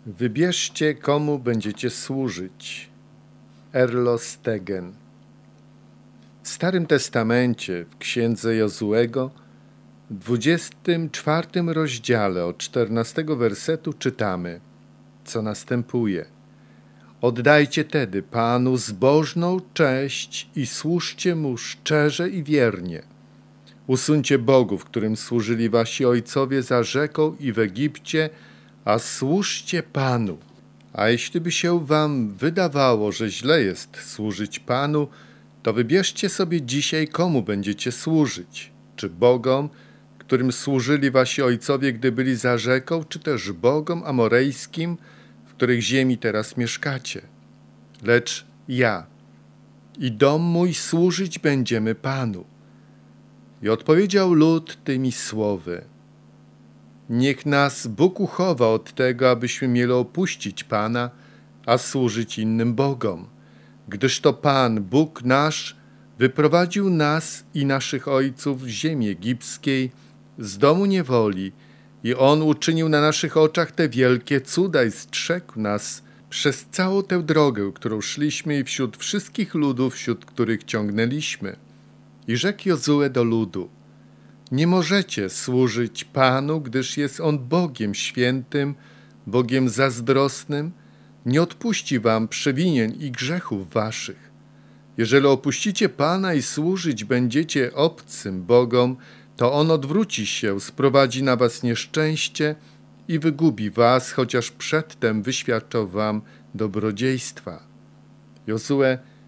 Wybierzcie, komu będziecie służyć. Erlo Stegen. W Starym Testamencie, w Księdze Jozuego, w 24 rozdziale od 14 wersetu czytamy, co następuje. Oddajcie tedy Panu zbożną cześć i służcie Mu szczerze i wiernie. Usuńcie bogów, którym służyli wasi ojcowie za rzeką i w Egipcie, a służcie Panu. A jeśli by się wam wydawało, że źle jest służyć Panu, to wybierzcie sobie dzisiaj, komu będziecie służyć. Czy bogom, którym służyli wasi ojcowie, gdy byli za rzeką, czy też bogom amorejskim, w których ziemi teraz mieszkacie. Lecz ja i dom mój służyć będziemy Panu. I odpowiedział lud tymi słowy. Niech nas Bóg uchowa od tego, abyśmy mieli opuścić Pana, a służyć innym bogom. Gdyż to Pan, Bóg nasz, wyprowadził nas i naszych ojców z ziemi egipskiej, z domu niewoli, i On uczynił na naszych oczach te wielkie cuda i strzegł nas przez całą tę drogę, którą szliśmy i wśród wszystkich ludów, wśród których ciągnęliśmy. I rzekł Jozue do ludu, nie możecie służyć Panu, gdyż jest On Bogiem świętym, Bogiem zazdrosnym, nie odpuści wam przewinień i grzechów waszych. Jeżeli opuścicie Pana i służyć będziecie obcym bogom, to On odwróci się, sprowadzi na was nieszczęście i wygubi was, chociaż przedtem wyświadczał wam dobrodziejstwa. Jozue,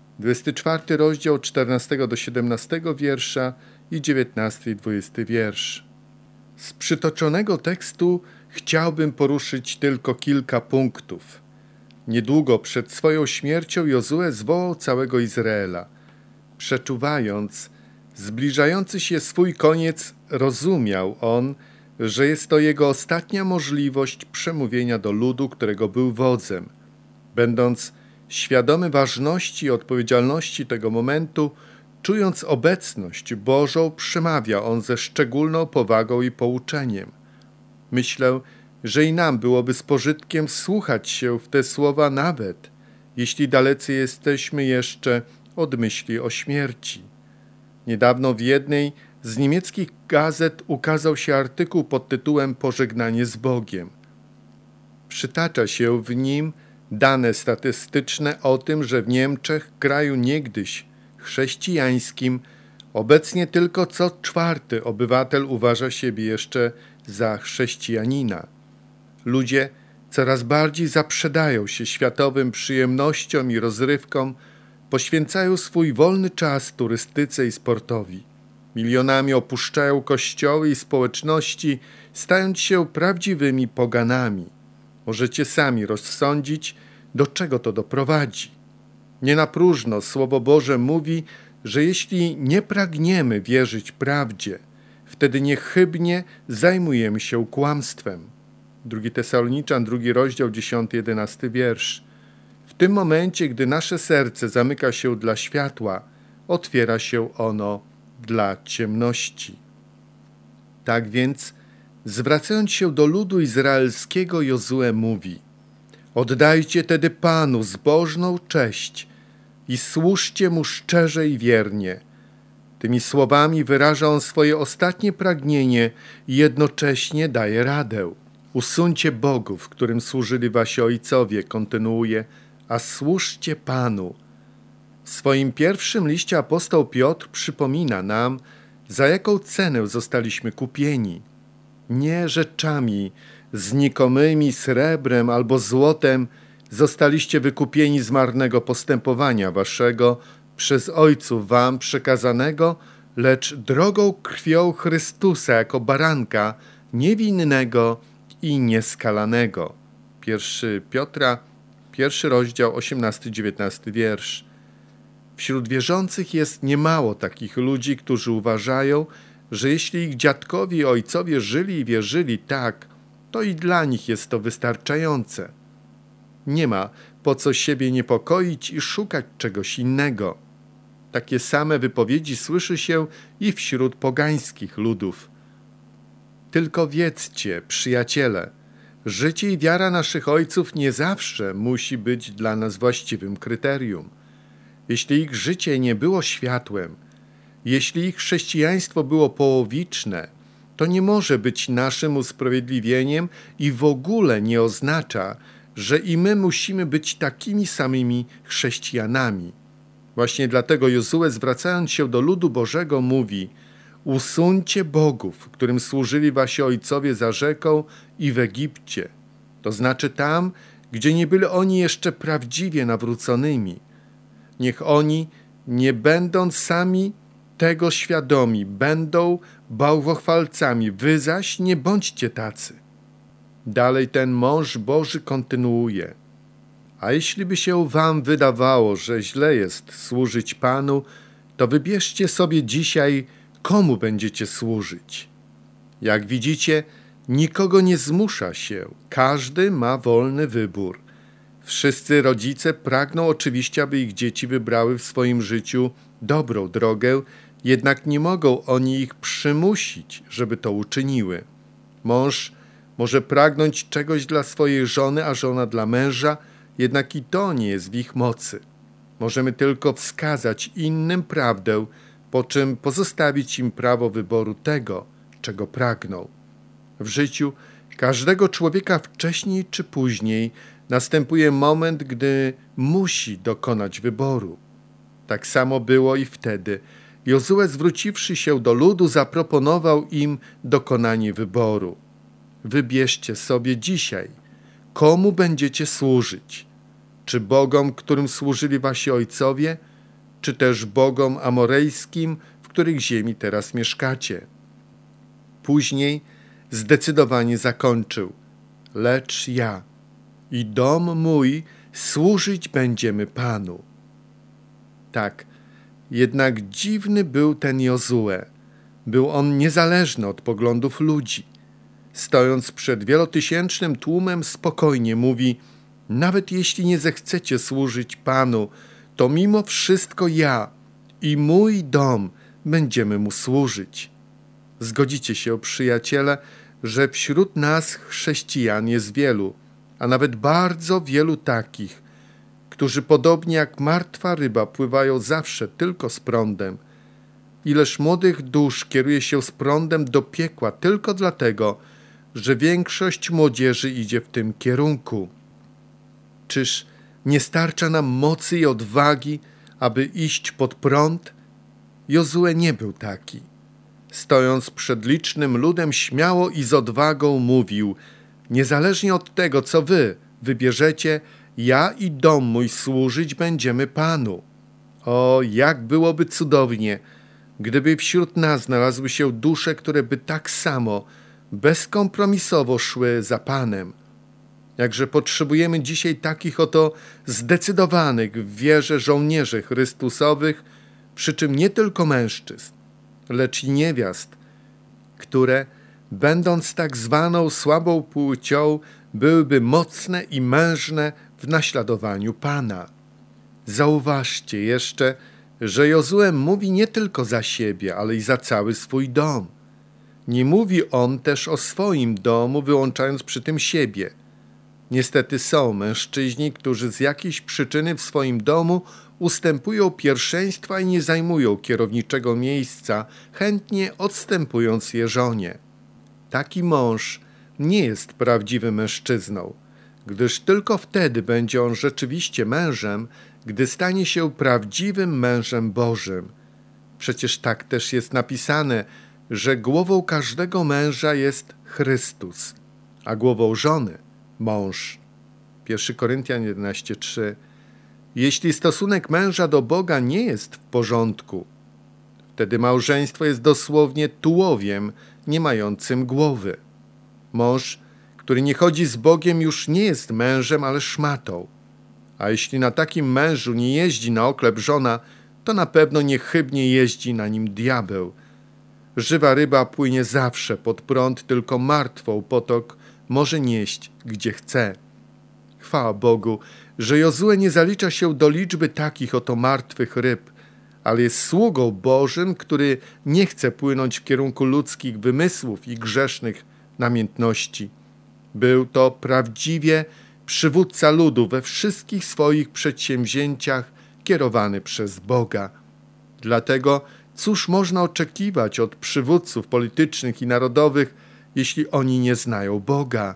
24 rozdział, od 14 do 17 wiersza i 19 i 20 wiersz. Z przytoczonego tekstu chciałbym poruszyć tylko kilka punktów. Niedługo przed swoją śmiercią Jozue zwołał całego Izraela. Przeczuwając zbliżający się swój koniec, rozumiał on, że jest to jego ostatnia możliwość przemówienia do ludu, którego był wodzem. Będąc świadomy ważności i odpowiedzialności tego momentu, czując obecność Bożą, przemawia on ze szczególną powagą i pouczeniem. Myślę, że i nam byłoby z pożytkiem słuchać się w te słowa nawet, jeśli dalecy jesteśmy jeszcze od myśli o śmierci. Niedawno w jednej z niemieckich gazet ukazał się artykuł pod tytułem Pożegnanie z Bogiem. Przytacza się w nim dane statystyczne o tym, że w Niemczech, kraju niegdyś chrześcijańskim, obecnie tylko co czwarty obywatel uważa siebie jeszcze za chrześcijanina. Ludzie coraz bardziej zaprzedają się światowym przyjemnościom i rozrywkom, poświęcają swój wolny czas turystyce i sportowi. Milionami opuszczają kościoły i społeczności, stając się prawdziwymi poganami. Możecie sami rozsądzić, do czego to doprowadzi. Nie na próżno Słowo Boże mówi, że jeśli nie pragniemy wierzyć prawdzie, wtedy niechybnie zajmujemy się kłamstwem. 2 Tesaloniczan, 2 rozdział, 10-11 wiersz. W tym momencie, gdy nasze serce zamyka się dla światła, otwiera się ono dla ciemności. Tak więc, zwracając się do ludu izraelskiego, Jozue mówi: oddajcie tedy Panu zbożną cześć i służcie Mu szczerze i wiernie. Tymi słowami wyraża on swoje ostatnie pragnienie i jednocześnie daje radę. Usuńcie bogów, którym służyli wasi ojcowie, kontynuuje, a służcie Panu. W swoim pierwszym liście apostoł Piotr przypomina nam, za jaką cenę zostaliśmy kupieni. Nie rzeczami znikomymi, srebrem albo złotem zostaliście wykupieni z marnego postępowania waszego przez ojców wam przekazanego, lecz drogą krwią Chrystusa jako baranka niewinnego i nieskalanego. 1 Piotra, 1 rozdział, 18-19 wiersz. Wśród wierzących jest niemało takich ludzi, którzy uważają, że jeśli ich dziadkowie i ojcowie żyli i wierzyli tak, to i dla nich jest to wystarczające. Nie ma po co siebie niepokoić i szukać czegoś innego. Takie same wypowiedzi słyszy się i wśród pogańskich ludów. Tylko wiedzcie, przyjaciele, Życie i wiara naszych ojców nie zawsze musi być dla nas właściwym kryterium. Jeśli ich życie nie było światłem, jeśli ich chrześcijaństwo było połowiczne, to nie może być naszym usprawiedliwieniem i w ogóle nie oznacza, że i my musimy być takimi samymi chrześcijanami. Właśnie dlatego Jozue, zwracając się do ludu Bożego, mówi: usuńcie bogów, którym służyli wasi ojcowie za rzeką i w Egipcie. To znaczy tam, gdzie nie byli oni jeszcze prawdziwie nawróconymi. Niech oni, nie będąc sami tego świadomi, będą bałwochwalcami. Wy zaś nie bądźcie tacy. Dalej ten mąż Boży kontynuuje: a jeśli by się wam wydawało, że źle jest służyć Panu, to wybierzcie sobie dzisiaj, komu będziecie służyć. Jak widzicie, nikogo nie zmusza się, każdy ma wolny wybór. Wszyscy rodzice pragną oczywiście, aby ich dzieci wybrały w swoim życiu dobrą drogę, jednak nie mogą oni ich przymusić, żeby to uczyniły. Mąż może pragnąć czegoś dla swojej żony, a żona dla męża, jednak i to nie jest w ich mocy. Możemy tylko wskazać innym prawdę, po czym pozostawić im prawo wyboru tego, czego pragną. W życiu każdego człowieka wcześniej czy później następuje moment, gdy musi dokonać wyboru. Tak samo było i wtedy. Jozue, zwróciwszy się do ludu, zaproponował im dokonanie wyboru. Wybierzcie sobie dzisiaj, komu będziecie służyć. Czy bogom, którym służyli wasi ojcowie, czy też bogom amorejskim, w których ziemi teraz mieszkacie. Później zdecydowanie zakończył: lecz ja i dom mój służyć będziemy Panu. Tak, jednak dziwny był ten Jozue. Był on niezależny od poglądów ludzi. Stojąc przed wielotysięcznym tłumem, spokojnie mówi: nawet jeśli nie zechcecie służyć Panu, to mimo wszystko ja i mój dom będziemy mu służyć. Zgodzicie się, przyjaciele, że wśród nas chrześcijan jest wielu, a nawet bardzo wielu takich, którzy podobnie jak martwa ryba pływają zawsze tylko z prądem. Ileż młodych dusz kieruje się z prądem do piekła tylko dlatego, że większość młodzieży idzie w tym kierunku. Czyż nie starcza nam mocy i odwagi, aby iść pod prąd? Jozue nie był taki. Stojąc przed licznym ludem, śmiało i z odwagą mówił: niezależnie od tego, co wy wybierzecie, ja i dom mój służyć będziemy Panu. O, jak byłoby cudownie, gdyby wśród nas znalazły się dusze, które by tak samo bezkompromisowo szły za Panem. Jakże potrzebujemy dzisiaj takich oto zdecydowanych w wierze żołnierzy Chrystusowych, przy czym nie tylko mężczyzn, lecz i niewiast, które, będąc tak zwaną słabą płcią, byłyby mocne i mężne w naśladowaniu Pana. Zauważcie jeszcze, że Jozue mówi nie tylko za siebie, ale i za cały swój dom. Nie mówi on też o swoim domu, wyłączając przy tym siebie. Niestety są mężczyźni, którzy z jakiejś przyczyny w swoim domu ustępują pierwszeństwa i nie zajmują kierowniczego miejsca, chętnie odstępując je żonie. Taki mąż nie jest prawdziwym mężczyzną, gdyż tylko wtedy będzie on rzeczywiście mężem, gdy stanie się prawdziwym mężem Bożym. Przecież tak też jest napisane, że głową każdego męża jest Chrystus, a głową żony mąż. 1 Koryntian 11:3. Jeśli stosunek męża do Boga nie jest w porządku, wtedy małżeństwo jest dosłownie tułowiem nie mającym głowy. Mąż, który nie chodzi z Bogiem, już nie jest mężem, ale szmatą. A jeśli na takim mężu nie jeździ na oklep żona, to na pewno niechybnie jeździ na nim diabeł. Żywa ryba płynie zawsze pod prąd, tylko martwą potok może nieść gdzie chce. Chwała Bogu, że Jozue nie zalicza się do liczby takich oto martwych ryb, ale jest sługą Bożym, który nie chce płynąć w kierunku ludzkich wymysłów i grzesznych namiętności. Był to prawdziwie przywódca ludu we wszystkich swoich przedsięwzięciach kierowany przez Boga. Dlatego cóż można oczekiwać od przywódców politycznych i narodowych, jeśli oni nie znają Boga?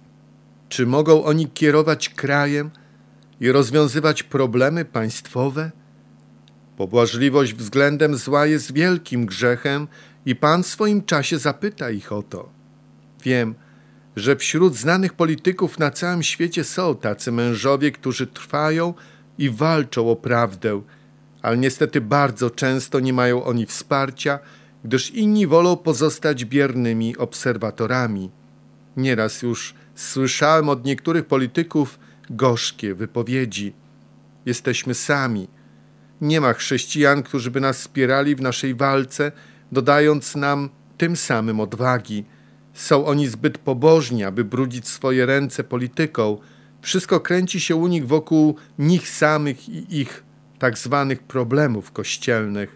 Czy mogą oni kierować krajem i rozwiązywać problemy państwowe? Pobłażliwość względem zła jest wielkim grzechem i Pan w swoim czasie zapyta ich o to. Wiem, że wśród znanych polityków na całym świecie są tacy mężowie, którzy trwają i walczą o prawdę, ale niestety bardzo często nie mają oni wsparcia, gdyż inni wolą pozostać biernymi obserwatorami. Nieraz już słyszałem od niektórych polityków gorzkie wypowiedzi. Jesteśmy sami. Nie ma chrześcijan, którzy by nas wspierali w naszej walce, dodając nam tym samym odwagi. Są oni zbyt pobożni, aby brudzić swoje ręce polityką. Wszystko kręci się u nich wokół nich samych i ich tak zwanych problemów kościelnych.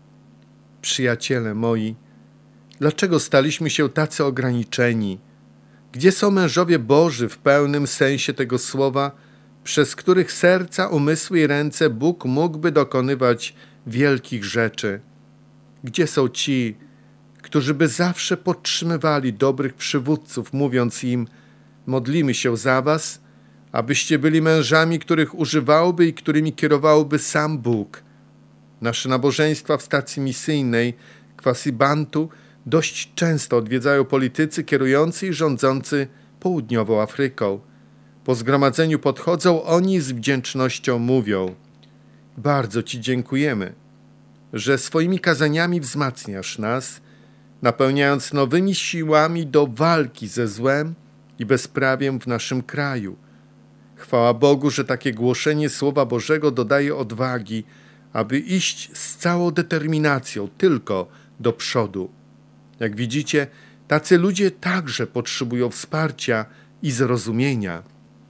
Przyjaciele moi, dlaczego staliśmy się tacy ograniczeni? Gdzie są mężowie Boży w pełnym sensie tego słowa, przez których serca, umysły i ręce Bóg mógłby dokonywać wielkich rzeczy? Gdzie są ci, którzy by zawsze podtrzymywali dobrych przywódców, mówiąc im: modlimy się za was, abyście byli mężami, których używałby i którymi kierowałby sam Bóg. Nasze nabożeństwa w stacji misyjnej Kwasibantu dość często odwiedzają politycy kierujący i rządzący południową Afryką. Po zgromadzeniu podchodzą oni z wdzięcznością mówią: bardzo Ci dziękujemy, że swoimi kazaniami wzmacniasz nas, napełniając nowymi siłami do walki ze złem i bezprawiem w naszym kraju. Chwała Bogu, że takie głoszenie Słowa Bożego dodaje odwagi, aby iść z całą determinacją tylko do przodu. Jak widzicie, tacy ludzie także potrzebują wsparcia i zrozumienia.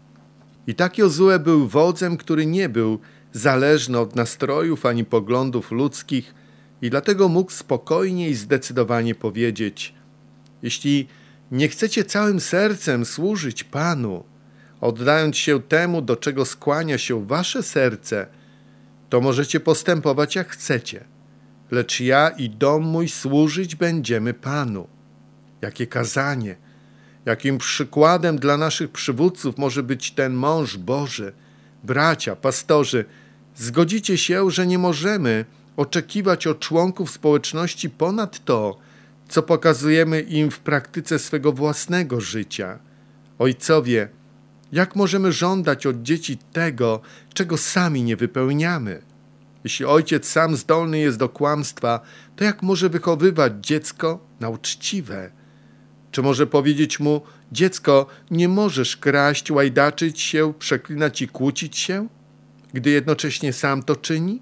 I tak Jozue był wodzem, który nie był zależny od nastrojów ani poglądów ludzkich i dlatego mógł spokojnie i zdecydowanie powiedzieć: jeśli nie chcecie całym sercem służyć Panu, oddając się temu, do czego skłania się wasze serce, to możecie postępować jak chcecie, lecz ja i dom mój służyć będziemy Panu. Jakie kazanie, jakim przykładem dla naszych przywódców może być ten mąż Boży. Bracia, pastorzy, zgodzicie się, że nie możemy oczekiwać od członków społeczności ponad to, co pokazujemy im w praktyce swego własnego życia. Ojcowie, jak możemy żądać od dzieci tego, czego sami nie wypełniamy? Jeśli ojciec sam zdolny jest do kłamstwa, to jak może wychowywać dziecko na uczciwe? Czy może powiedzieć mu: dziecko, nie możesz kraść, łajdaczyć się, przeklinać i kłócić się, gdy jednocześnie sam to czyni?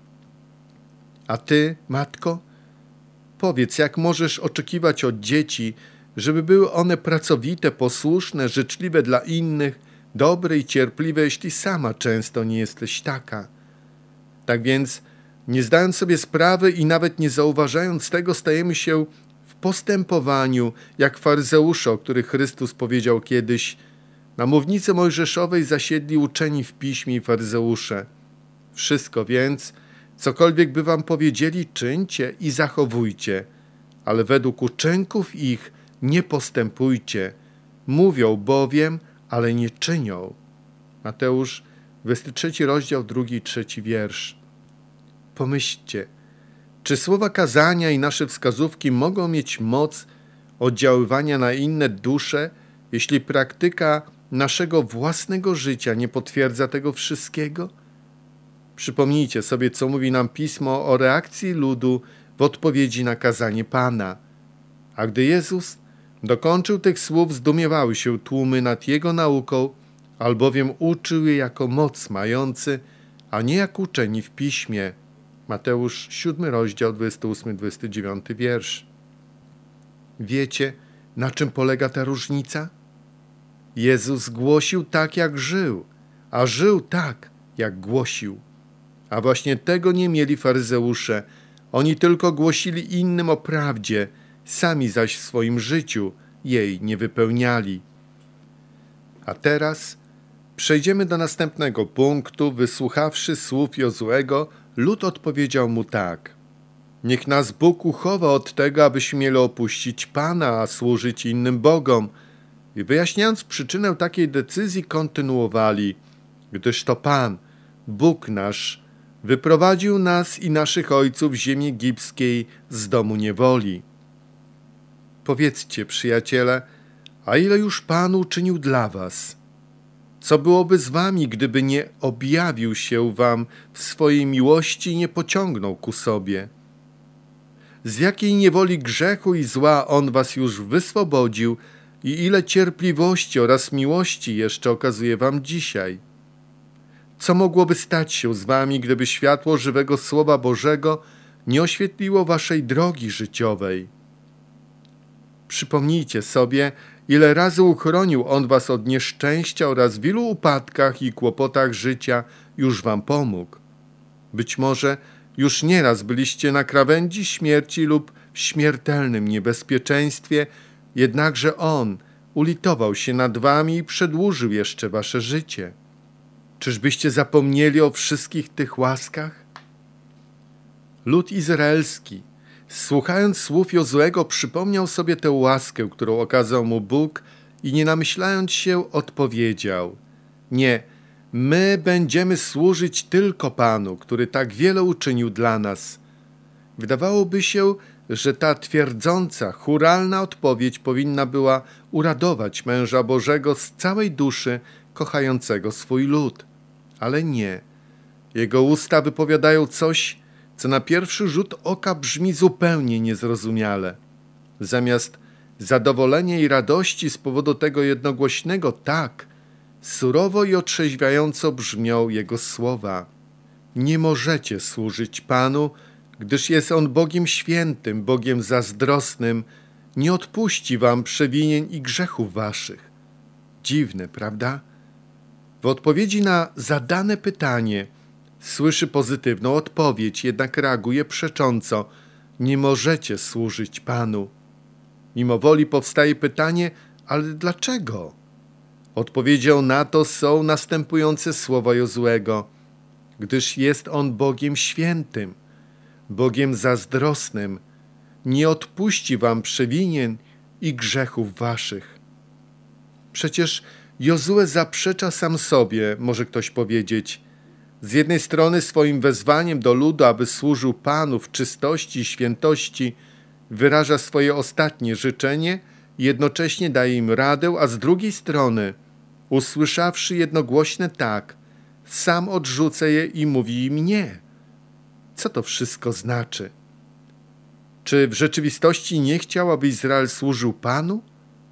A ty, matko, powiedz, jak możesz oczekiwać od dzieci, żeby były one pracowite, posłuszne, życzliwe dla innych, dobre i cierpliwe, jeśli sama często nie jesteś taka? Tak więc, nie zdając sobie sprawy i nawet nie zauważając tego, stajemy się w postępowaniu jak faryzeusze, o których Chrystus powiedział kiedyś: na mównicy mojżeszowej zasiedli uczeni w piśmie i faryzeusze. Wszystko więc, cokolwiek by wam powiedzieli, czyńcie i zachowujcie, ale według uczynków ich nie postępujcie. Mówią bowiem, ale nie czynią. Mateusz, 23 rozdział, 2 i 3 wiersz. Pomyślcie, czy słowa kazania i nasze wskazówki mogą mieć moc oddziaływania na inne dusze, jeśli praktyka naszego własnego życia nie potwierdza tego wszystkiego? Przypomnijcie sobie, co mówi nam Pismo o reakcji ludu w odpowiedzi na kazanie Pana. A gdy Jezus dokończył tych słów, zdumiewały się tłumy nad Jego nauką, albowiem uczył je jako moc mający, a nie jak uczeni w Piśmie. Mateusz, 7 rozdział, 28-29 wiersz. Wiecie, na czym polega ta różnica? Jezus głosił tak, jak żył, a żył tak, jak głosił. A właśnie tego nie mieli faryzeusze. Oni tylko głosili innym o prawdzie, sami zaś w swoim życiu jej nie wypełniali. A teraz przejdziemy do następnego punktu. Wysłuchawszy słów Jozuego, lud odpowiedział mu tak: niech nas Bóg uchowa od tego, abyśmy mieli opuścić Pana, a służyć innym bogom. I wyjaśniając przyczynę takiej decyzji, kontynuowali: gdyż to Pan, Bóg nasz, wyprowadził nas i naszych ojców z ziemi egipskiej, z domu niewoli. Powiedzcie, przyjaciele, a ile już Pan uczynił dla was? Co byłoby z wami, gdyby nie objawił się wam w swojej miłości i nie pociągnął ku sobie? Z jakiej niewoli grzechu i zła On was już wyswobodził i ile cierpliwości oraz miłości jeszcze okazuje wam dzisiaj? Co mogłoby stać się z wami, gdyby światło żywego Słowa Bożego nie oświetliło waszej drogi życiowej? Przypomnijcie sobie, ile razy uchronił On was od nieszczęścia oraz w ilu upadkach i kłopotach życia już wam pomógł. Być może już nieraz byliście na krawędzi śmierci lub w śmiertelnym niebezpieczeństwie, jednakże On ulitował się nad wami i przedłużył jeszcze wasze życie. Czyżbyście zapomnieli o wszystkich tych łaskach? Lud izraelski, słuchając słów Jozuego, przypomniał sobie tę łaskę, którą okazał mu Bóg i nie namyślając się, odpowiedział: nie, my będziemy służyć tylko Panu, który tak wiele uczynił dla nas. Wydawałoby się, że ta twierdząca, churalna odpowiedź powinna była uradować męża Bożego z całej duszy, kochającego swój lud. Ale nie. Jego usta wypowiadają coś, co na pierwszy rzut oka brzmi zupełnie niezrozumiale. Zamiast zadowolenia i radości z powodu tego jednogłośnego tak, surowo i otrzeźwiająco brzmią jego słowa. Nie możecie służyć Panu, gdyż jest On Bogiem świętym, Bogiem zazdrosnym, nie odpuści wam przewinień i grzechów waszych. Dziwne, prawda? W odpowiedzi na zadane pytanie słyszy pozytywną odpowiedź, jednak reaguje przecząco: nie możecie służyć Panu. Mimo woli powstaje pytanie: ale dlaczego? Odpowiedzią na to są następujące słowa Jozuego: gdyż jest On Bogiem świętym, Bogiem zazdrosnym, nie odpuści wam przewinień i grzechów waszych. Przecież Jozue zaprzecza sam sobie, może ktoś powiedzieć. Z jednej strony swoim wezwaniem do ludu, aby służył Panu w czystości i świętości, wyraża swoje ostatnie życzenie i jednocześnie daje im radę, a z drugiej strony, usłyszawszy jednogłośne tak, sam odrzuca je i mówi im nie. Co to wszystko znaczy? Czy w rzeczywistości nie chciał, aby Izrael służył Panu?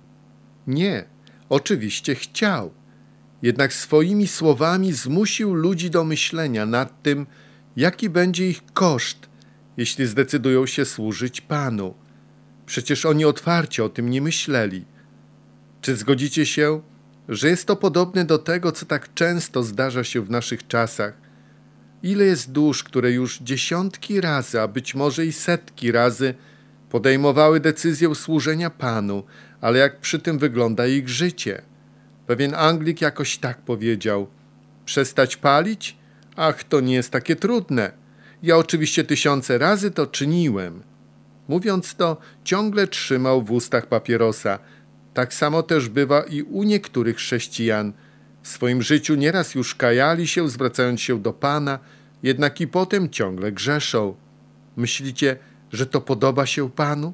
Nie, oczywiście chciał. Jednak swoimi słowami zmusił ludzi do myślenia nad tym, jaki będzie ich koszt, jeśli zdecydują się służyć Panu. Przecież oni otwarcie o tym nie myśleli. Czy zgodzicie się, że jest to podobne do tego, co tak często zdarza się w naszych czasach? Ile jest dusz, które już dziesiątki razy, a być może i setki razy podejmowały decyzję służenia Panu, ale jak przy tym wygląda ich życie? Pewien Anglik jakoś tak powiedział: przestać palić? Ach, to nie jest takie trudne. Ja oczywiście tysiące razy to czyniłem. Mówiąc to, ciągle trzymał w ustach papierosa. Tak samo też bywa i u niektórych chrześcijan. W swoim życiu nieraz już kajali się, zwracając się do Pana, jednak i potem ciągle grzeszą. Myślicie, że to podoba się Panu?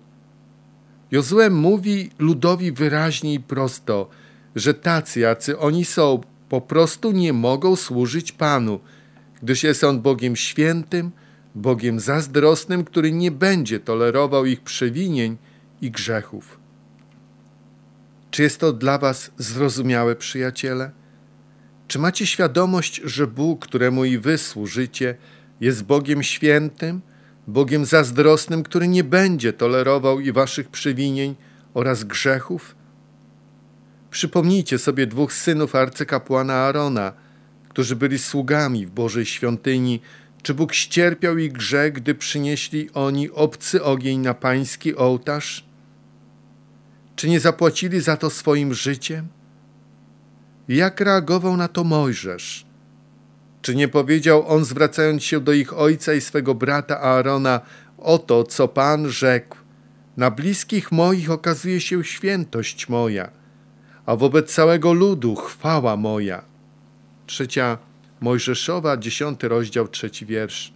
Jozue mówi ludowi wyraźnie i prosto, że tacy, jacy oni są, po prostu nie mogą służyć Panu, gdyż jest On Bogiem świętym, Bogiem zazdrosnym, który nie będzie tolerował ich przewinień i grzechów. Czy jest to dla was zrozumiałe, przyjaciele? Czy macie świadomość, że Bóg, któremu i wy służycie, jest Bogiem świętym, Bogiem zazdrosnym, który nie będzie tolerował i waszych przewinień oraz grzechów? Przypomnijcie sobie dwóch synów arcykapłana Aarona, którzy byli sługami w Bożej świątyni. Czy Bóg ścierpiał ich grzech, gdy przynieśli oni obcy ogień na pański ołtarz? Czy nie zapłacili za to swoim życiem? Jak reagował na to Mojżesz? Czy nie powiedział on, zwracając się do ich ojca i swego brata Aarona: oto, co Pan rzekł: na bliskich moich okazuje się świętość moja, a wobec całego ludu chwała moja. 3 Mojżeszowa, 10 rozdział, 3 wiersz.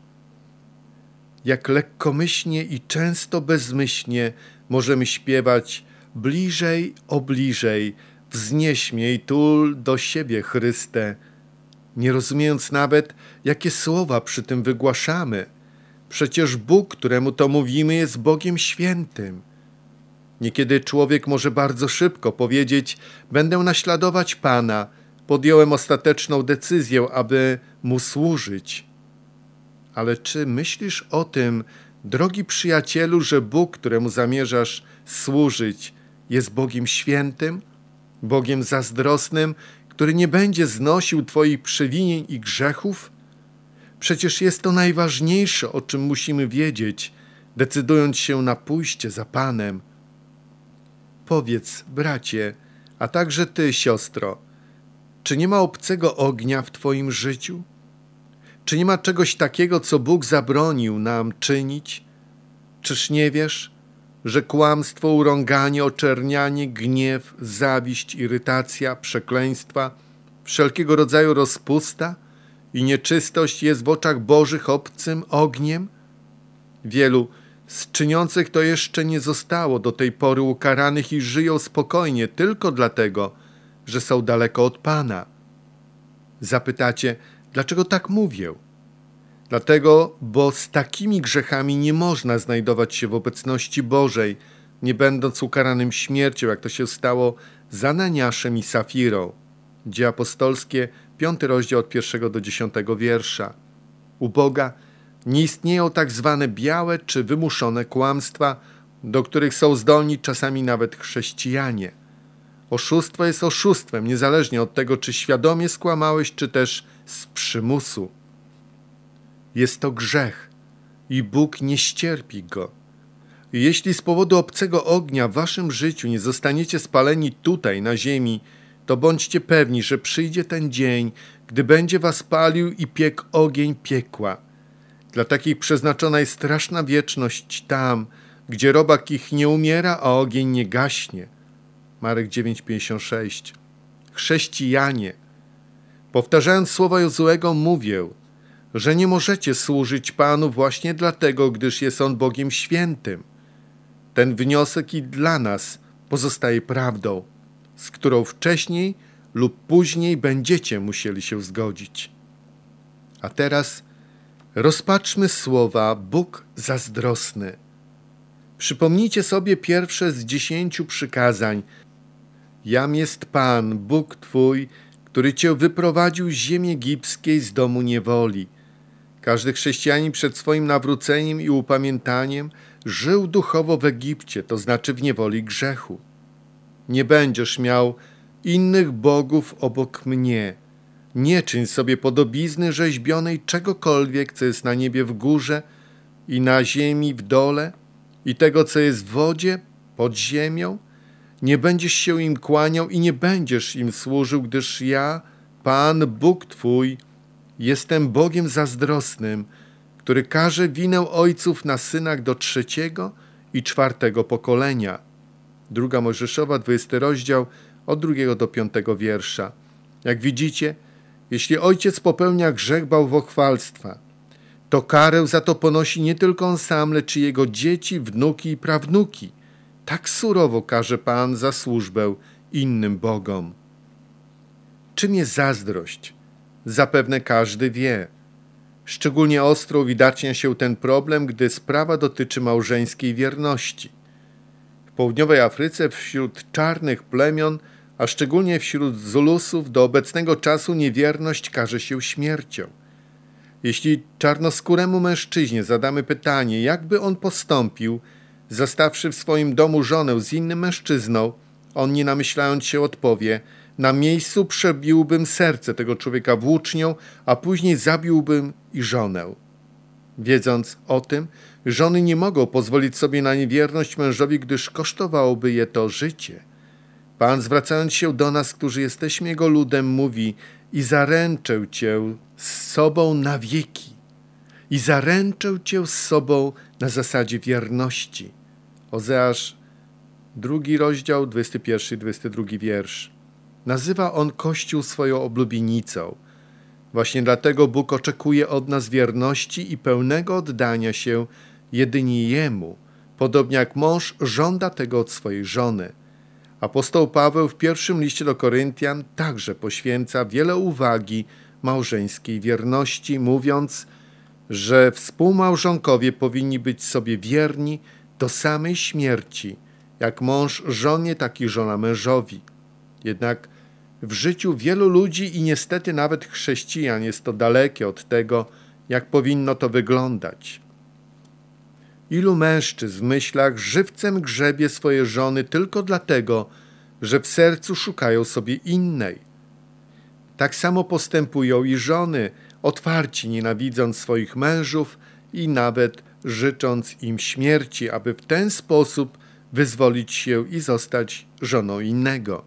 Jak lekkomyślnie i często bezmyślnie możemy śpiewać: bliżej, o bliżej, wznieś mnie i tul do siebie, Chryste, nie rozumiejąc nawet, jakie słowa przy tym wygłaszamy. Przecież Bóg, któremu to mówimy, jest Bogiem świętym. Niekiedy człowiek może bardzo szybko powiedzieć: będę naśladować Pana, podjąłem ostateczną decyzję, aby Mu służyć. Ale czy myślisz o tym, drogi przyjacielu, że Bóg, któremu zamierzasz służyć, jest Bogiem świętym, Bogiem zazdrosnym, który nie będzie znosił twoich przewinień i grzechów? Przecież jest to najważniejsze, o czym musimy wiedzieć, decydując się na pójście za Panem. Powiedz, bracie, a także ty, siostro, czy nie ma obcego ognia w twoim życiu? Czy nie ma czegoś takiego, co Bóg zabronił nam czynić? Czyż nie wiesz, że kłamstwo, urąganie, oczernianie, gniew, zawiść, irytacja, przekleństwa, wszelkiego rodzaju rozpusta i nieczystość jest w oczach Bożych obcym ogniem? Wielu z czyniących to jeszcze nie zostało do tej pory ukaranych i żyją spokojnie tylko dlatego, że są daleko od Pana. Zapytacie, dlaczego tak mówię? Dlatego, bo z takimi grzechami nie można znajdować się w obecności Bożej, nie będąc ukaranym śmiercią, jak to się stało z Ananiaszem i Safirą. Dzieje apostolskie, 5 rozdział od 1 do 10 wiersza. U Boga nie istnieją tak zwane białe czy wymuszone kłamstwa, do których są zdolni czasami nawet chrześcijanie. Oszustwo jest oszustwem, niezależnie od tego, czy świadomie skłamałeś, czy też z przymusu. Jest to grzech i Bóg nie ścierpi go. Jeśli z powodu obcego ognia w waszym życiu nie zostaniecie spaleni tutaj, na ziemi, to bądźcie pewni, że przyjdzie ten dzień, gdy będzie was palił i piekł ogień piekła. Dla takich przeznaczona jest straszna wieczność tam, gdzie robak ich nie umiera, a ogień nie gaśnie. Marek 9,56. Chrześcijanie, powtarzając słowa Jozuego, mówię, że nie możecie służyć Panu właśnie dlatego, gdyż jest On Bogiem świętym. Ten wniosek i dla nas pozostaje prawdą, z którą wcześniej lub później będziecie musieli się zgodzić. A teraz rozpatrzmy słowa Bóg zazdrosny. Przypomnijcie sobie pierwsze z 10 przykazań. Jam jest Pan, Bóg Twój, który Cię wyprowadził z ziemi egipskiej, z domu niewoli. Każdy chrześcijanin przed swoim nawróceniem i upamiętaniem żył duchowo w Egipcie, to znaczy w niewoli grzechu. Nie będziesz miał innych bogów obok mnie. Nie czyń sobie podobizny rzeźbionej czegokolwiek, co jest na niebie w górze i na ziemi w dole i tego, co jest w wodzie pod ziemią. Nie będziesz się im kłaniał i nie będziesz im służył, gdyż ja, Pan, Bóg Twój, jestem Bogiem zazdrosnym, który karze winę ojców na synach do 3. i 4. pokolenia. 2 Mojżeszowa, 20 rozdział, od 2 do 5 wiersza. Jak widzicie, jeśli ojciec popełnia grzech bałwochwalstwa, to karę za to ponosi nie tylko on sam, lecz i jego dzieci, wnuki i prawnuki. Tak surowo karze Pan za służbę innym bogom. Czym jest zazdrość? Zapewne każdy wie. Szczególnie ostro uwidacznia się ten problem, gdy sprawa dotyczy małżeńskiej wierności. W południowej Afryce wśród czarnych plemion, a szczególnie wśród Zulusów, do obecnego czasu niewierność karze się śmiercią. Jeśli czarnoskóremu mężczyźnie zadamy pytanie, jakby on postąpił, zastawszy w swoim domu żonę z innym mężczyzną, on nie namyślając się odpowie: na miejscu przebiłbym serce tego człowieka włócznią, a później zabiłbym i żonę. Wiedząc o tym, żony nie mogą pozwolić sobie na niewierność mężowi, gdyż kosztowałoby je to życie. Pan, zwracając się do nas, którzy jesteśmy Jego ludem, mówi: i zaręczę Cię z sobą na wieki. I zaręczę Cię z sobą na zasadzie wierności. Ozeasz, 2 rozdział, 21 i 22 wiersz. Nazywa on Kościół swoją oblubienicą. Właśnie dlatego Bóg oczekuje od nas wierności i pełnego oddania się jedynie Jemu, podobnie jak mąż żąda tego od swojej żony. Apostoł Paweł w pierwszym liście do Koryntian także poświęca wiele uwagi małżeńskiej wierności, mówiąc, że współmałżonkowie powinni być sobie wierni do samej śmierci, jak mąż żonie, tak i żona mężowi. Jednak w życiu wielu ludzi i niestety nawet chrześcijan jest to dalekie od tego, jak powinno to wyglądać. Ilu mężczyzn w myślach żywcem grzebie swoje żony tylko dlatego, że w sercu szukają sobie innej. Tak samo postępują i żony, otwarci nienawidząc swoich mężów i nawet życząc im śmierci, aby w ten sposób wyzwolić się i zostać żoną innego.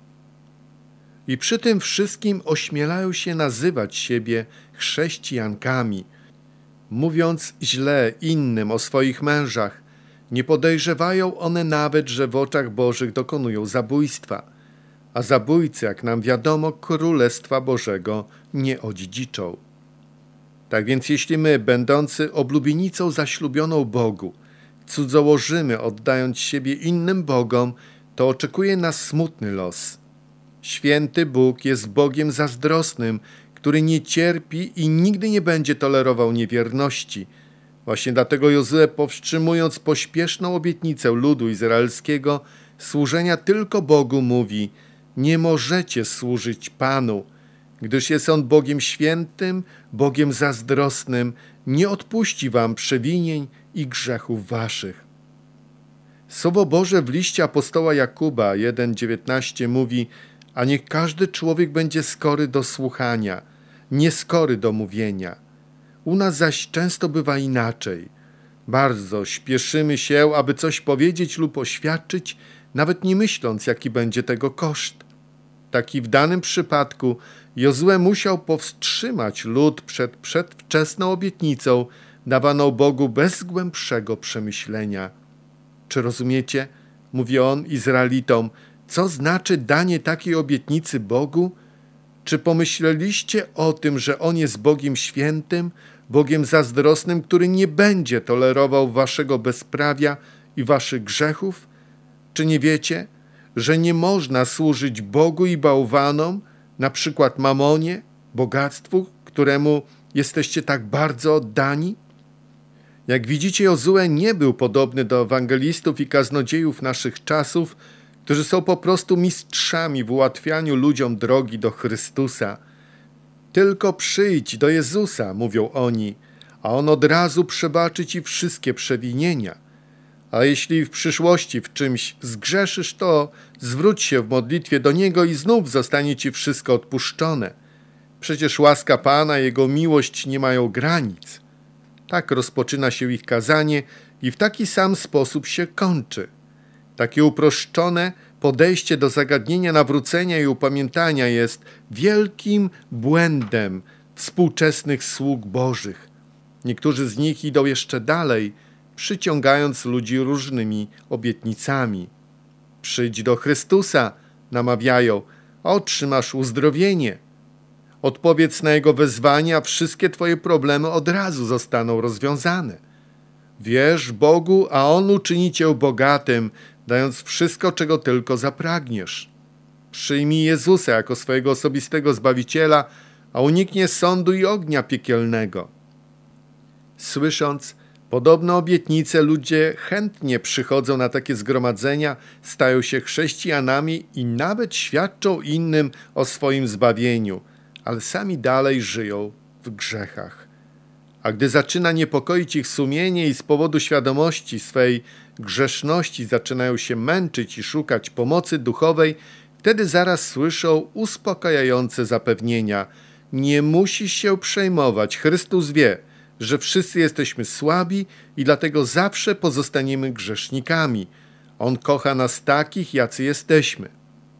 I przy tym wszystkim ośmielają się nazywać siebie chrześcijankami, mówiąc źle innym o swoich mężach. Nie podejrzewają one nawet, że w oczach Bożych dokonują zabójstwa, a zabójcy, jak nam wiadomo, Królestwa Bożego nie odziedziczą. Tak więc jeśli my, będący oblubienicą zaślubioną Bogu, cudzołożymy, oddając siebie innym bogom, to oczekuje nas smutny los. Święty Bóg jest Bogiem zazdrosnym, który nie cierpi i nigdy nie będzie tolerował niewierności. Właśnie dlatego Jozue, powstrzymując pośpieszną obietnicę ludu izraelskiego służenia tylko Bogu, mówi: nie możecie służyć Panu, gdyż jest On Bogiem świętym, Bogiem zazdrosnym, nie odpuści wam przewinień i grzechów waszych. Słowo Boże w liście apostoła Jakuba 1,19 mówi: a niech każdy człowiek będzie skory do słuchania, nieskory do mówienia. U nas zaś często bywa inaczej. Bardzo śpieszymy się, aby coś powiedzieć lub oświadczyć, nawet nie myśląc, jaki będzie tego koszt. Tak i w danym przypadku Jozue musiał powstrzymać lud przed przedwczesną obietnicą dawaną Bogu bez głębszego przemyślenia. Czy rozumiecie, mówi on Izraelitom, co znaczy danie takiej obietnicy Bogu? Czy pomyśleliście o tym, że On jest Bogiem świętym, Bogiem zazdrosnym, który nie będzie tolerował waszego bezprawia i waszych grzechów? Czy nie wiecie, że nie można służyć Bogu i bałwanom, na przykład mamonie, bogactwu, któremu jesteście tak bardzo oddani? Jak widzicie, Jozue nie był podobny do ewangelistów i kaznodziejów naszych czasów, którzy są po prostu mistrzami w ułatwianiu ludziom drogi do Chrystusa. Tylko przyjdź do Jezusa, mówią oni, a On od razu przebaczy ci wszystkie przewinienia. A jeśli w przyszłości w czymś zgrzeszysz, to zwróć się w modlitwie do Niego i znów zostanie ci wszystko odpuszczone. Przecież łaska Pana i Jego miłość nie mają granic. Tak rozpoczyna się ich kazanie i w taki sam sposób się kończy. Takie uproszczone podejście do zagadnienia nawrócenia i upamiętania jest wielkim błędem współczesnych sług Bożych. Niektórzy z nich idą jeszcze dalej, przyciągając ludzi różnymi obietnicami. Przyjdź do Chrystusa, namawiają, a otrzymasz uzdrowienie. Odpowiedz na Jego wezwanie, a wszystkie twoje problemy od razu zostaną rozwiązane. Wierz Bogu, a On uczyni cię bogatym, dając wszystko, czego tylko zapragniesz. Przyjmij Jezusa jako swojego osobistego Zbawiciela, a unikniesz sądu i ognia piekielnego. Słysząc podobne obietnice, ludzie chętnie przychodzą na takie zgromadzenia, stają się chrześcijanami i nawet świadczą innym o swoim zbawieniu, ale sami dalej żyją w grzechach. A gdy zaczyna niepokoić ich sumienie i z powodu świadomości swej grzeszności zaczynają się męczyć i szukać pomocy duchowej, wtedy zaraz słyszą uspokajające zapewnienia: nie musisz się przejmować, Chrystus wie, że wszyscy jesteśmy słabi i dlatego zawsze pozostaniemy grzesznikami. On kocha nas takich, jacy jesteśmy.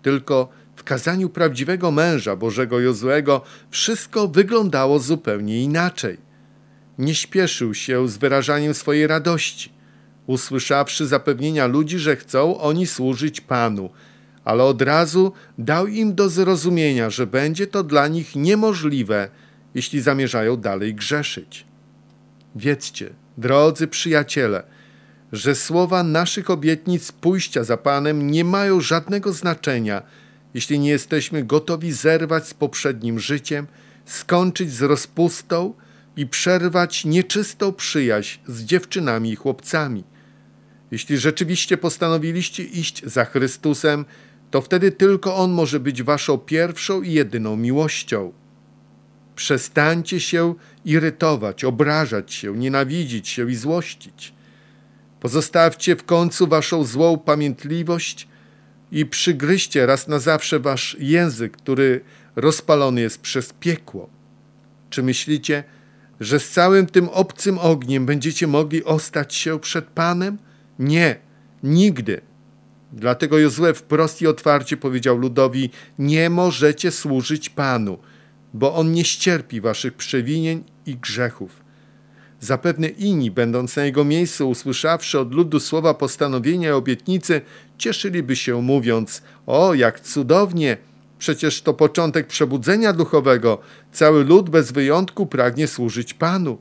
tylko w kazaniu prawdziwego męża Bożego Jozuego wszystko wyglądało zupełnie inaczej. Nie śpieszył się z wyrażaniem swojej radości, usłyszawszy zapewnienia ludzi, że chcą oni służyć Panu, ale od razu dał im do zrozumienia, że będzie to dla nich niemożliwe, jeśli zamierzają dalej grzeszyć. Wiedzcie, drodzy przyjaciele, że słowa naszych obietnic pójścia za Panem nie mają żadnego znaczenia, jeśli nie jesteśmy gotowi zerwać z poprzednim życiem, skończyć z rozpustą i przerwać nieczystą przyjaźń z dziewczynami i chłopcami. Jeśli rzeczywiście postanowiliście iść za Chrystusem, to wtedy tylko On może być waszą pierwszą i jedyną miłością. Przestańcie się irytować, obrażać się, nienawidzić się i złościć. Pozostawcie w końcu waszą złą pamiętliwość i przygryźcie raz na zawsze wasz język, który rozpalony jest przez piekło. Czy myślicie, że z całym tym obcym ogniem będziecie mogli ostać się przed Panem? Nie, nigdy. Dlatego Jozue wprost i otwarcie powiedział ludowi: nie możecie służyć Panu, bo On nie ścierpi waszych przewinień i grzechów. Zapewne inni, będąc na jego miejscu, usłyszawszy od ludu słowa postanowienia i obietnicy, cieszyliby się, mówiąc: o, jak cudownie! Przecież to początek przebudzenia duchowego. Cały lud bez wyjątku pragnie służyć Panu.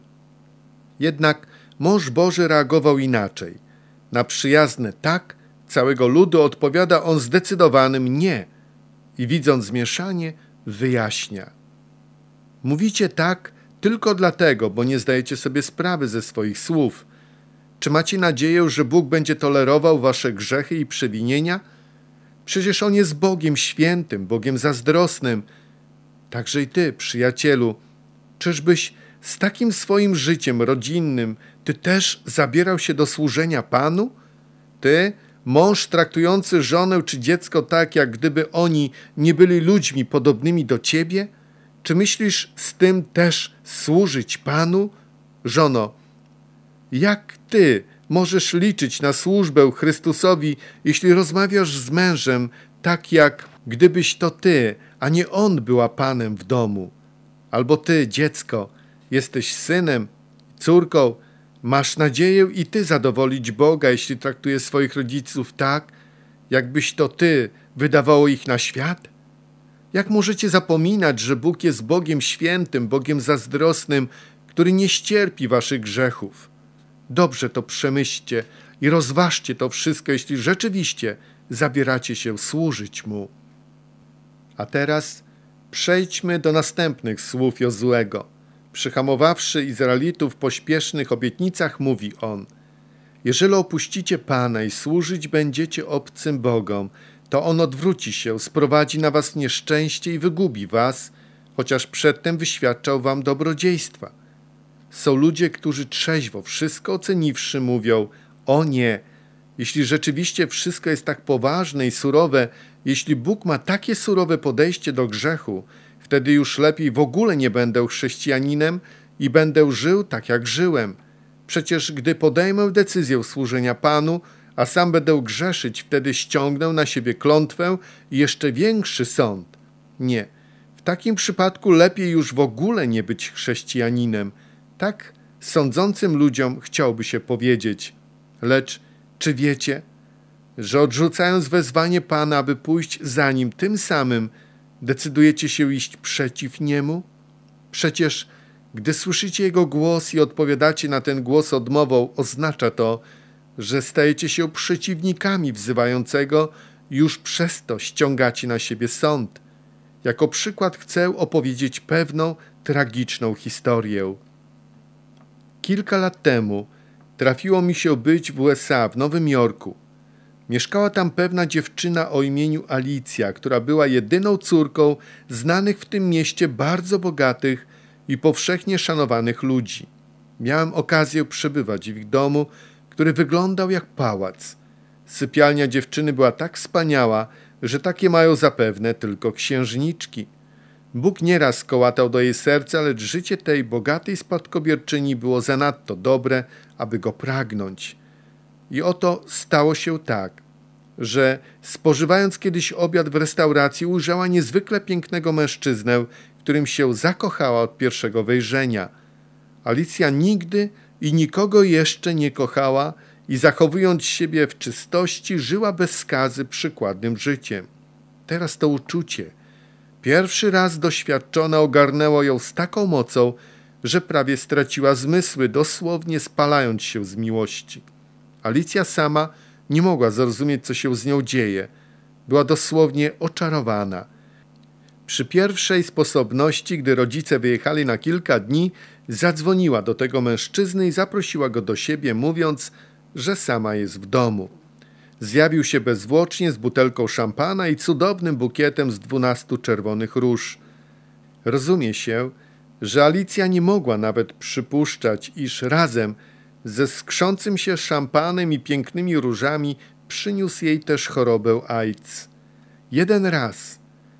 Jednak mąż Boży reagował inaczej. Na przyjazne tak całego ludu odpowiada on zdecydowanym nie i widząc zmieszanie, wyjaśnia. Mówicie tak tylko dlatego, bo nie zdajecie sobie sprawy ze swoich słów. Czy macie nadzieję, że Bóg będzie tolerował wasze grzechy i przewinienia? Przecież On jest Bogiem świętym, Bogiem zazdrosnym. Także i ty, przyjacielu, czyżbyś z takim swoim życiem rodzinnym ty też zabierał się do służenia Panu? Ty, mąż traktujący żonę czy dziecko tak, jak gdyby oni nie byli ludźmi podobnymi do ciebie? Czy myślisz z tym też służyć Panu? Żono, jak ty możesz liczyć na służbę Chrystusowi, jeśli rozmawiasz z mężem tak, jak gdybyś to ty, a nie on była Panem w domu? Albo ty, dziecko, jesteś synem, córką, masz nadzieję i ty zadowolić Boga, jeśli traktujesz swoich rodziców tak, jakbyś to ty wydawało ich na świat? Jak możecie zapominać, że Bóg jest Bogiem świętym, Bogiem zazdrosnym, który nie ścierpi waszych grzechów? Dobrze to przemyślcie i rozważcie to wszystko, jeśli rzeczywiście zabieracie się służyć Mu. A teraz przejdźmy do następnych słów Jozuego. Przyhamowawszy Izraelitów w pośpiesznych obietnicach, mówi on: jeżeli opuścicie Pana i służyć będziecie obcym bogom, to On odwróci się, sprowadzi na was nieszczęście i wygubi was, chociaż przedtem wyświadczał wam dobrodziejstwa. Są ludzie, którzy trzeźwo, wszystko oceniwszy, mówią: o nie, jeśli rzeczywiście wszystko jest tak poważne i surowe, jeśli Bóg ma takie surowe podejście do grzechu, wtedy już lepiej w ogóle nie będę chrześcijaninem i będę żył tak, jak żyłem. Przecież gdy podejmę decyzję służenia Panu, a sam będę grzeszyć, wtedy ściągnę na siebie klątwę i jeszcze większy sąd. Nie, w takim przypadku lepiej już w ogóle nie być chrześcijaninem. Tak sądzącym ludziom chciałby się powiedzieć. Lecz czy wiecie, że odrzucając wezwanie Pana, aby pójść za Nim, tym samym decydujecie się iść przeciw Niemu? Przecież gdy słyszycie Jego głos i odpowiadacie na ten głos odmową, oznacza to, że stajecie się przeciwnikami wzywającego i już przez to ściągacie na siebie sąd. Jako przykład chcę opowiedzieć pewną tragiczną historię. Kilka lat temu trafiło mi się być w USA, w Nowym Jorku. Mieszkała tam pewna dziewczyna o imieniu Alicja, która była jedyną córką znanych w tym mieście bardzo bogatych i powszechnie szanowanych ludzi. Miałem okazję przebywać w ich domu, który wyglądał jak pałac. Sypialnia dziewczyny była tak wspaniała, że takie mają zapewne tylko księżniczki. Bóg nieraz kołatał do jej serca, lecz życie tej bogatej spadkobierczyni było zanadto dobre, aby go pragnąć. I oto stało się tak, że spożywając kiedyś obiad w restauracji ujrzała niezwykle pięknego mężczyznę, w którym się zakochała od pierwszego wejrzenia. Alicja nigdy i nikogo jeszcze nie kochała i zachowując siebie w czystości, żyła bez skazy przykładnym życiem. Teraz to uczucie, pierwszy raz doświadczone, ogarnęło ją z taką mocą, że prawie straciła zmysły, dosłownie spalając się z miłości. Alicja sama nie mogła zrozumieć, co się z nią dzieje. Była dosłownie oczarowana. Przy pierwszej sposobności, gdy rodzice wyjechali na kilka dni, zadzwoniła do tego mężczyzny i zaprosiła go do siebie, mówiąc, że sama jest w domu. Zjawił się bezzwłocznie z butelką szampana i cudownym bukietem z 12 czerwonych róż. Rozumie się, że Alicja nie mogła nawet przypuszczać, iż razem ze skrzącym się szampanem i pięknymi różami przyniósł jej też chorobę AIDS. Jeden raz,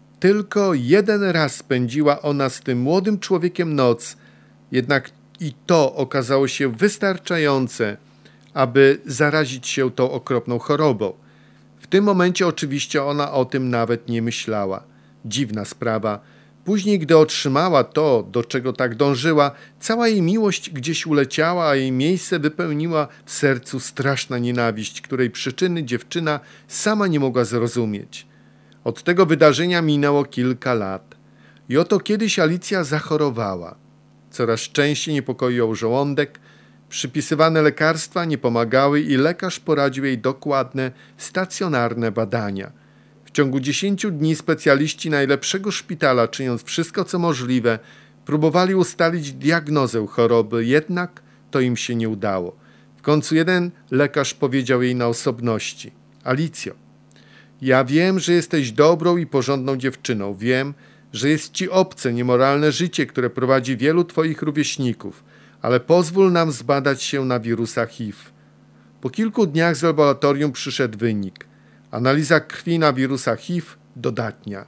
tylko jeden raz spędziła ona z tym młodym człowiekiem noc, jednak i to okazało się wystarczające, aby zarazić się tą okropną chorobą. W tym momencie oczywiście ona o tym nawet nie myślała. Dziwna sprawa. Później, gdy otrzymała to, do czego tak dążyła, cała jej miłość gdzieś uleciała, a jej miejsce wypełniła w sercu straszna nienawiść, której przyczyny dziewczyna sama nie mogła zrozumieć. Od tego wydarzenia minęło kilka lat. I oto kiedyś Alicja zachorowała. Coraz częściej niepokoił ją żołądek, przypisywane lekarstwa nie pomagały i lekarz poradził jej dokładne, stacjonarne badania. W ciągu 10 dni specjaliści najlepszego szpitala, czyniąc wszystko co możliwe, próbowali ustalić diagnozę choroby, jednak to im się nie udało. W końcu jeden lekarz powiedział jej na osobności: Alicjo, ja wiem, że jesteś dobrą i porządną dziewczyną. Wiem, że jest ci obce, niemoralne życie, które prowadzi wielu twoich rówieśników, ale pozwól nam zbadać się na wirusa HIV. Po kilku dniach z laboratorium przyszedł wynik. Analiza krwi na wirusa HIV dodatnia.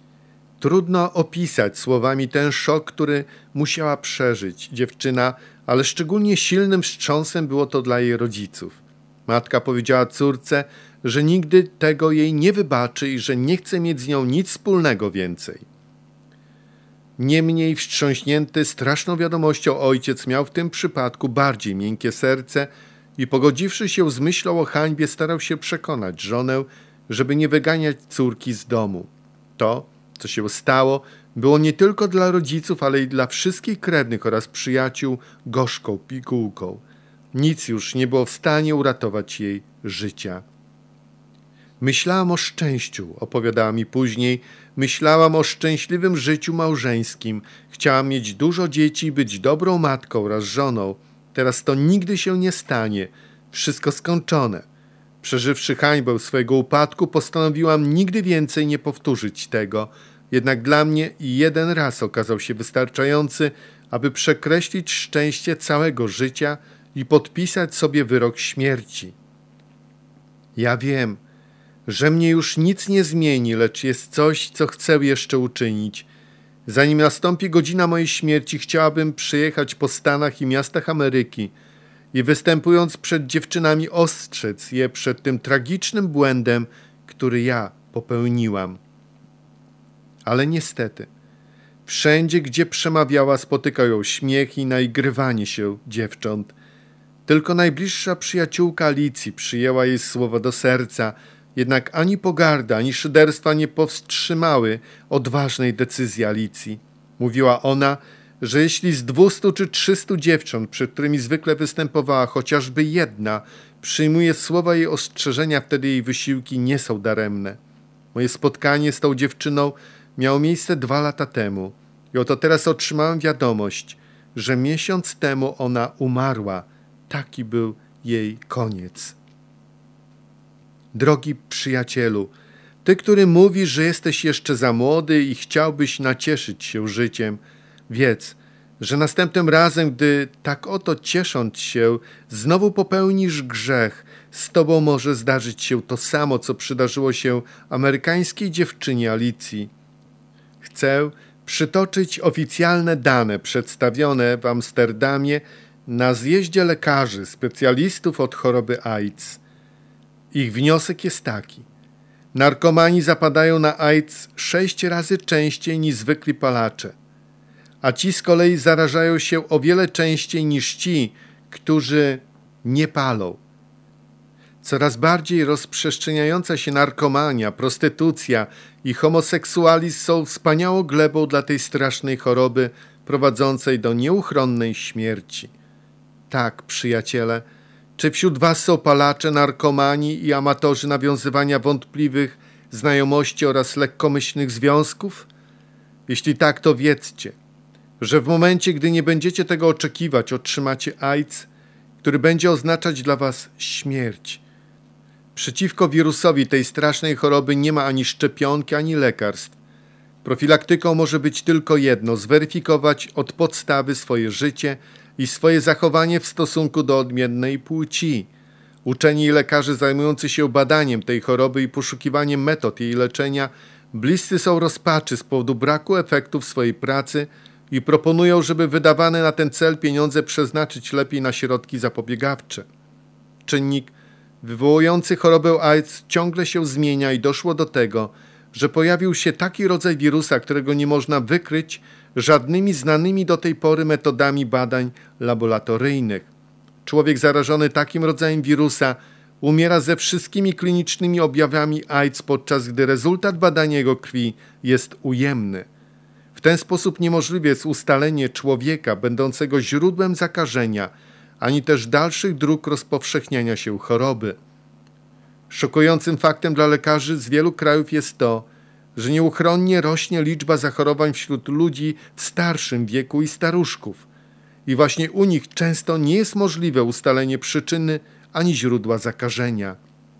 Trudno opisać słowami ten szok, który musiała przeżyć dziewczyna, ale szczególnie silnym wstrząsem było to dla jej rodziców. Matka powiedziała córce, że nigdy tego jej nie wybaczy i że nie chce mieć z nią nic wspólnego więcej. Niemniej wstrząśnięty straszną wiadomością ojciec miał w tym przypadku bardziej miękkie serce i pogodziwszy się z myślą o hańbie, starał się przekonać żonę, żeby nie wyganiać córki z domu. To, co się stało, było nie tylko dla rodziców, ale i dla wszystkich krewnych oraz przyjaciół gorzką pigułką. Nic już nie było w stanie uratować jej życia. Myślałam o szczęściu, opowiadała mi później. Myślałam o szczęśliwym życiu małżeńskim. Chciałam mieć dużo dzieci i być dobrą matką oraz żoną. Teraz to nigdy się nie stanie. Wszystko skończone. Przeżywszy hańbę swojego upadku, postanowiłam nigdy więcej nie powtórzyć tego. Jednak dla mnie i jeden raz okazał się wystarczający, aby przekreślić szczęście całego życia i podpisać sobie wyrok śmierci. Ja wiem, że mnie już nic nie zmieni, lecz jest coś, co chcę jeszcze uczynić. Zanim nastąpi godzina mojej śmierci, chciałabym przyjechać po Stanach i miastach Ameryki i występując przed dziewczynami ostrzec je przed tym tragicznym błędem, który ja popełniłam. Ale niestety, wszędzie, gdzie przemawiała, spotykał ją śmiech i naigrywanie się dziewcząt. Tylko najbliższa przyjaciółka Alicji przyjęła jej słowa do serca, jednak ani pogarda, ani szyderstwa nie powstrzymały odważnej decyzji Alicji. Mówiła ona, że jeśli z 200 czy 300 dziewcząt, przed którymi zwykle występowała chociażby jedna, przyjmuje słowa jej ostrzeżenia, wtedy jej wysiłki nie są daremne. Moje spotkanie z tą dziewczyną miało miejsce 2 lata temu i oto teraz otrzymałem wiadomość, że miesiąc temu ona umarła. Taki był jej koniec. Drogi przyjacielu, ty, który mówisz, że jesteś jeszcze za młody i chciałbyś nacieszyć się życiem, wiedz, że następnym razem, gdy tak oto ciesząc się, znowu popełnisz grzech, z tobą może zdarzyć się to samo, co przydarzyło się amerykańskiej dziewczynie Alicji. Chcę przytoczyć oficjalne dane przedstawione w Amsterdamie na zjeździe lekarzy, specjalistów od choroby AIDS. Ich wniosek jest taki. Narkomani zapadają na AIDS 6 razy częściej niż zwykli palacze, a ci z kolei zarażają się o wiele częściej niż ci, którzy nie palą. Coraz bardziej rozprzestrzeniająca się narkomania, prostytucja i homoseksualizm są wspaniałą glebą dla tej strasznej choroby prowadzącej do nieuchronnej śmierci. Tak, przyjaciele, czy wśród was są palacze, narkomani i amatorzy nawiązywania wątpliwych znajomości oraz lekkomyślnych związków? Jeśli tak, to wiedzcie, że w momencie, gdy nie będziecie tego oczekiwać, otrzymacie AIDS, który będzie oznaczać dla was śmierć. Przeciwko wirusowi tej strasznej choroby nie ma ani szczepionki, ani lekarstw. Profilaktyką może być tylko jedno – zweryfikować od podstawy swoje życie i swoje zachowanie w stosunku do odmiennej płci. Uczeni lekarze zajmujący się badaniem tej choroby i poszukiwaniem metod jej leczenia bliscy są rozpaczy z powodu braku efektów swojej pracy i proponują, żeby wydawane na ten cel pieniądze przeznaczyć lepiej na środki zapobiegawcze. Czynnik wywołujący chorobę AIDS ciągle się zmienia i doszło do tego, że pojawił się taki rodzaj wirusa, którego nie można wykryć żadnymi znanymi do tej pory metodami badań laboratoryjnych. Człowiek zarażony takim rodzajem wirusa umiera ze wszystkimi klinicznymi objawami AIDS, podczas gdy rezultat badania jego krwi jest ujemny. W ten sposób niemożliwe jest ustalenie człowieka będącego źródłem zakażenia, ani też dalszych dróg rozpowszechniania się choroby. Szokującym faktem dla lekarzy z wielu krajów jest to, że nieuchronnie rośnie liczba zachorowań wśród ludzi w starszym wieku i staruszków. I właśnie u nich często nie jest możliwe ustalenie przyczyny ani źródła zakażenia.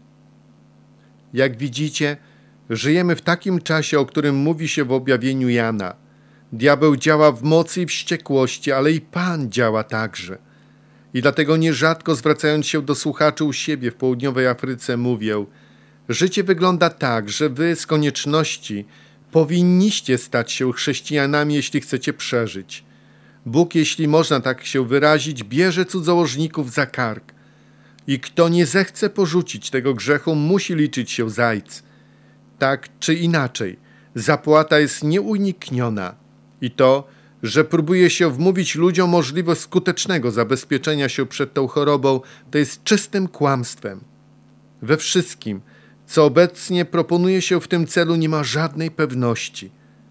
Jak widzicie, żyjemy w takim czasie, o którym mówi się w objawieniu Jana. Diabeł działa w mocy i wściekłości, ale i Pan działa także. I dlatego nierzadko zwracając się do słuchaczy u siebie w południowej Afryce mówię: życie wygląda tak, że wy z konieczności powinniście stać się chrześcijanami, jeśli chcecie przeżyć. Bóg, jeśli można tak się wyrazić, bierze cudzołożników za kark. I kto nie zechce porzucić tego grzechu, musi liczyć się z AIDS. Tak czy inaczej, zapłata jest nieunikniona. I to, że próbuje się wmówić ludziom możliwość skutecznego zabezpieczenia się przed tą chorobą, to jest czystym kłamstwem. We wszystkim, co obecnie proponuje się w tym celu, nie ma żadnej pewności.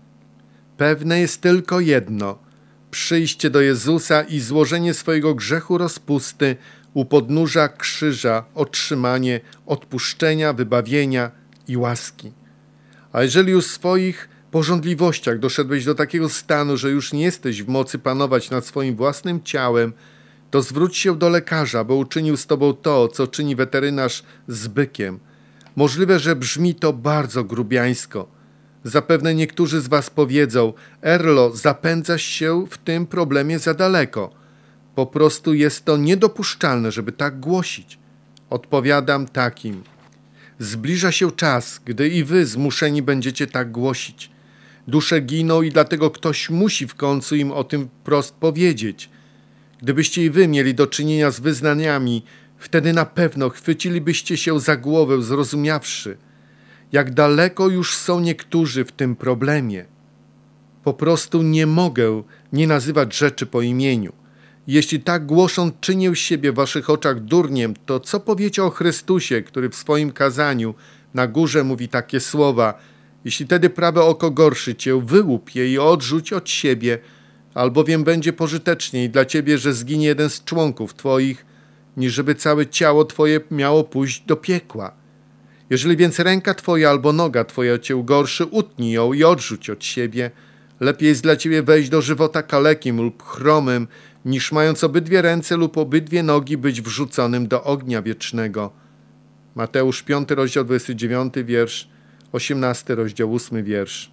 Pewne jest tylko jedno: przyjście do Jezusa i złożenie swojego grzechu rozpusty u podnóża krzyża, otrzymanie odpuszczenia, wybawienia i łaski. A jeżeli już w swoich pożądliwościach doszedłeś do takiego stanu, że już nie jesteś w mocy panować nad swoim własnym ciałem, to zwróć się do lekarza, bo uczynił z tobą to, co czyni weterynarz z bykiem. Możliwe, że brzmi to bardzo grubiańsko. Zapewne niektórzy z was powiedzą: Erlo, zapędzasz się w tym problemie za daleko. Po prostu jest to niedopuszczalne, żeby tak głosić. Odpowiadam takim: zbliża się czas, gdy i wy zmuszeni będziecie tak głosić. Dusze giną i dlatego ktoś musi w końcu im o tym wprost powiedzieć. Gdybyście i wy mieli do czynienia z wyznaniami, wtedy na pewno chwycilibyście się za głowę, zrozumiawszy, jak daleko już są niektórzy w tym problemie. Po prostu nie mogę nie nazywać rzeczy po imieniu. Jeśli tak głoszą, czynię siebie w waszych oczach durniem, to co powiecie o Chrystusie, który w swoim kazaniu na górze mówi takie słowa: jeśli tedy prawe oko gorszy cię, wyłup je i odrzuć od siebie, albowiem będzie pożyteczniej dla ciebie, że zginie jeden z członków twoich, niż żeby całe ciało twoje miało pójść do piekła. Jeżeli więc ręka twoja albo noga twoja cię gorszy, utnij ją i odrzuć od siebie. Lepiej jest dla ciebie wejść do żywota kalekim lub chromym, niż mając obydwie ręce lub obydwie nogi być wrzuconym do ognia wiecznego. Mateusz 5 rozdział 29 wiersz, 18 rozdział 8 wiersz.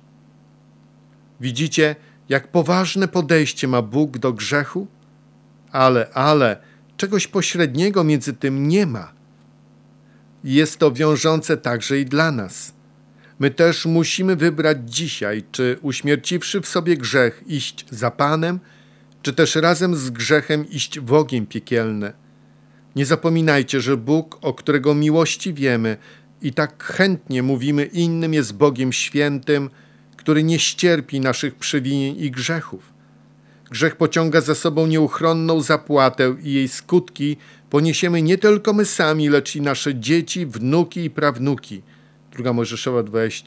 Widzicie, jak poważne podejście ma Bóg do grzechu? Ale czegoś pośredniego między tym nie ma. Jest to wiążące także i dla nas. My też musimy wybrać dzisiaj, czy uśmierciwszy w sobie grzech iść za Panem, czy też razem z grzechem iść w ogień piekielny. Nie zapominajcie, że Bóg, o którego miłości wiemy i tak chętnie mówimy innym, jest Bogiem świętym, który nie ścierpi naszych przewinień i grzechów. Grzech pociąga za sobą nieuchronną zapłatę i jej skutki poniesiemy nie tylko my sami, lecz i nasze dzieci, wnuki i prawnuki. 2 Mojżeszowa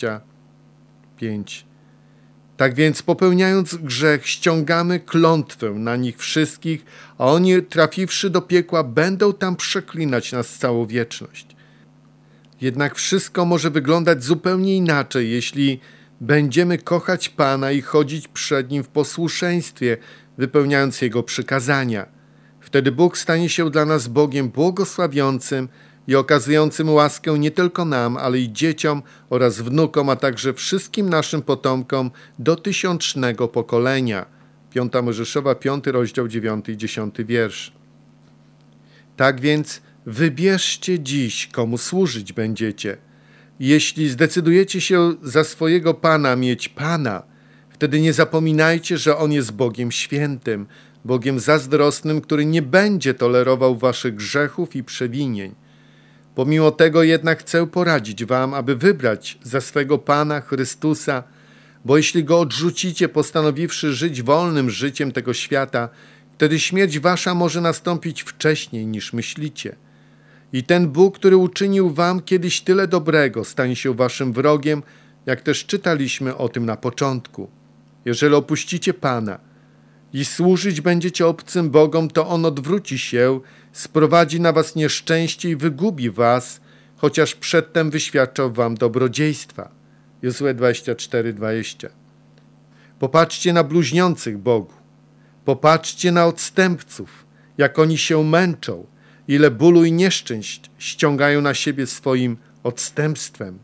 25. Tak więc popełniając grzech, ściągamy klątwę na nich wszystkich, a oni trafiwszy do piekła będą tam przeklinać nas całą wieczność. Jednak wszystko może wyglądać zupełnie inaczej, jeśli będziemy kochać Pana i chodzić przed Nim w posłuszeństwie, wypełniając Jego przykazania. Wtedy Bóg stanie się dla nas Bogiem błogosławiącym i okazującym łaskę nie tylko nam, ale i dzieciom oraz wnukom, a także wszystkim naszym potomkom do 1000 pokolenia. 5 Mojżeszowa, 5 rozdział, 9 i 10 wiersz. Tak więc wybierzcie dziś, komu służyć będziecie. Jeśli zdecydujecie się za swojego Pana mieć Pana, wtedy nie zapominajcie, że On jest Bogiem świętym, Bogiem zazdrosnym, który nie będzie tolerował waszych grzechów i przewinień. Pomimo tego jednak chcę poradzić wam, aby wybrać za swego Pana Chrystusa, bo jeśli Go odrzucicie, postanowiwszy żyć wolnym życiem tego świata, wtedy śmierć wasza może nastąpić wcześniej niż myślicie. I ten Bóg, który uczynił wam kiedyś tyle dobrego, stanie się waszym wrogiem, jak też czytaliśmy o tym na początku. Jeżeli opuścicie Pana i służyć będziecie obcym bogom, to On odwróci się, sprowadzi na was nieszczęście i wygubi was, chociaż przedtem wyświadczał wam dobrodziejstwa. Jozue 24:20. Popatrzcie na bluźniących Bogu. Popatrzcie na odstępców, jak oni się męczą, ile bólu i nieszczęść ściągają na siebie swoim odstępstwem.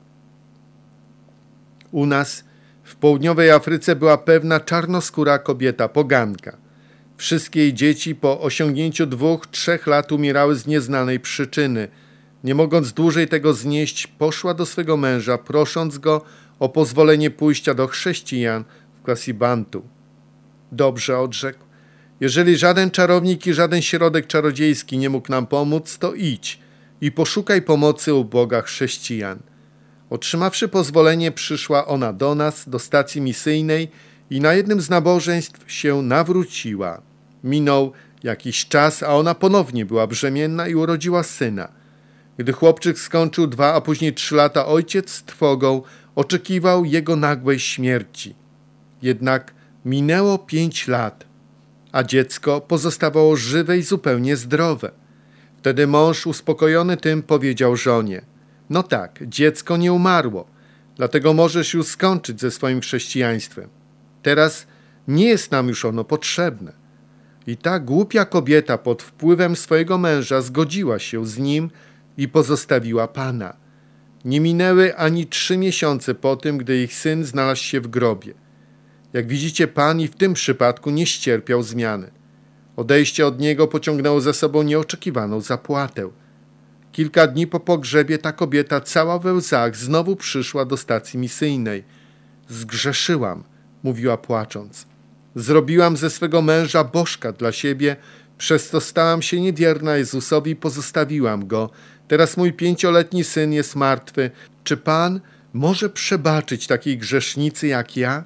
U nas w południowej Afryce była pewna czarnoskóra kobieta, poganka. Wszystkie jej dzieci po osiągnięciu 2-3 lat umierały z nieznanej przyczyny. Nie mogąc dłużej tego znieść, poszła do swego męża, prosząc go o pozwolenie pójścia do chrześcijan w Kwasibantu. Dobrze, odrzekł. Jeżeli żaden czarownik i żaden środek czarodziejski nie mógł nam pomóc, to idź i poszukaj pomocy u Boga chrześcijan. Otrzymawszy pozwolenie, przyszła ona do nas, do stacji misyjnej i na jednym z nabożeństw się nawróciła. Minął jakiś czas, a ona ponownie była brzemienna i urodziła syna. Gdy chłopczyk skończył 2, a później 3 lata, ojciec z trwogą oczekiwał jego nagłej śmierci. Jednak minęło 5 lat, a dziecko pozostawało żywe i zupełnie zdrowe. Wtedy mąż, uspokojony tym, powiedział żonie: no tak, dziecko nie umarło, dlatego możesz już skończyć ze swoim chrześcijaństwem. Teraz nie jest nam już ono potrzebne. I ta głupia kobieta pod wpływem swojego męża zgodziła się z nim i pozostawiła Pana. Nie minęły ani 3 miesiące po tym, gdy ich syn znalazł się w grobie. Jak widzicie, Pan i w tym przypadku nie ścierpiał zmiany. Odejście od niego pociągnęło za sobą nieoczekiwaną zapłatę. Kilka dni po pogrzebie ta kobieta, cała we łzach, znowu przyszła do stacji misyjnej. Zgrzeszyłam, mówiła płacząc. Zrobiłam ze swego męża bożka dla siebie, przez to stałam się niewierna Jezusowi i pozostawiłam go. Teraz mój 5-letni syn jest martwy. Czy Pan może przebaczyć takiej grzesznicy jak ja?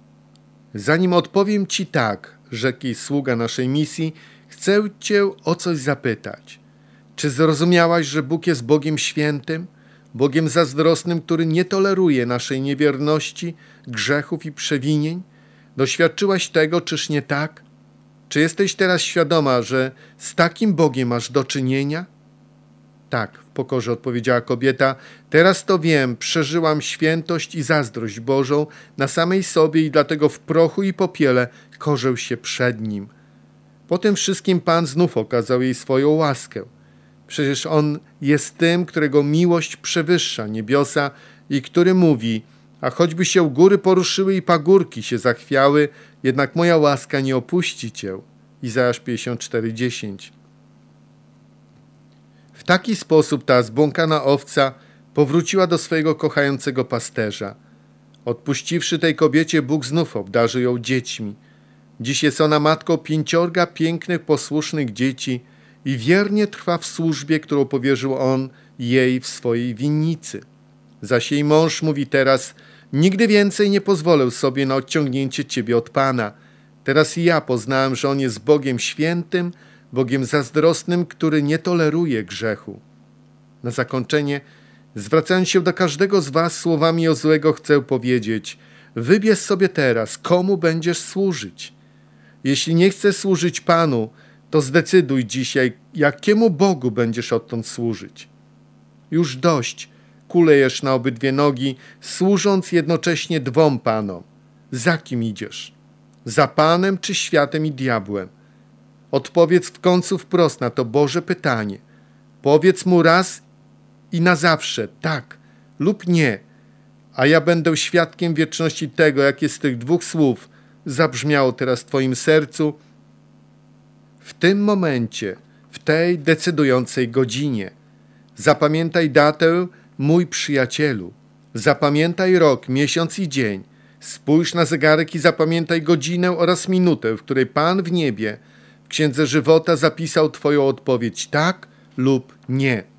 Zanim odpowiem ci tak, rzekł jej sługa naszej misji, chcę cię o coś zapytać. Czy zrozumiałaś, że Bóg jest Bogiem świętym, Bogiem zazdrosnym, który nie toleruje naszej niewierności, grzechów i przewinień? Doświadczyłaś tego, czyż nie tak? Czy jesteś teraz świadoma, że z takim Bogiem masz do czynienia? Tak, w pokorze odpowiedziała kobieta. Teraz to wiem, przeżyłam świętość i zazdrość Bożą na samej sobie i dlatego w prochu i popiele korzę się przed Nim. Po tym wszystkim Pan znów okazał jej swoją łaskę. Przecież On jest tym, którego miłość przewyższa niebiosa i który mówi: a choćby się góry poruszyły i pagórki się zachwiały, jednak moja łaska nie opuści cię. Izajasz 54:10. W taki sposób ta zbłąkana owca powróciła do swojego kochającego pasterza. Odpuściwszy tej kobiecie, Bóg znów obdarzył ją dziećmi. Dziś jest ona matką 5 pięknych, posłusznych dzieci i wiernie trwa w służbie, którą powierzył on jej w swojej winnicy. Zaś jej mąż mówi teraz: nigdy więcej nie pozwolę sobie na odciągnięcie ciebie od Pana. Teraz i ja poznałem, że on jest Bogiem świętym, Bogiem zazdrosnym, który nie toleruje grzechu. Na zakończenie, zwracając się do każdego z was słowami Jozłego, chcę powiedzieć: wybierz sobie teraz, komu będziesz służyć. Jeśli nie chcesz służyć Panu, to zdecyduj dzisiaj, jakiemu Bogu będziesz odtąd służyć. Już dość kulejesz na obydwie nogi, służąc jednocześnie dwom Panom. Za kim idziesz? Za Panem czy światem i diabłem? Odpowiedz w końcu wprost na to Boże pytanie. Powiedz mu raz i na zawsze tak lub nie, a ja będę świadkiem wieczności tego, jakie z tych dwóch słów zabrzmiało teraz w twoim sercu w tym momencie, w tej decydującej godzinie. Zapamiętaj datę, mój przyjacielu. Zapamiętaj rok, miesiąc i dzień. Spójrz na zegarek i zapamiętaj godzinę oraz minutę, w której Pan w niebie w Księdze Żywota zapisał twoją odpowiedź tak lub nie.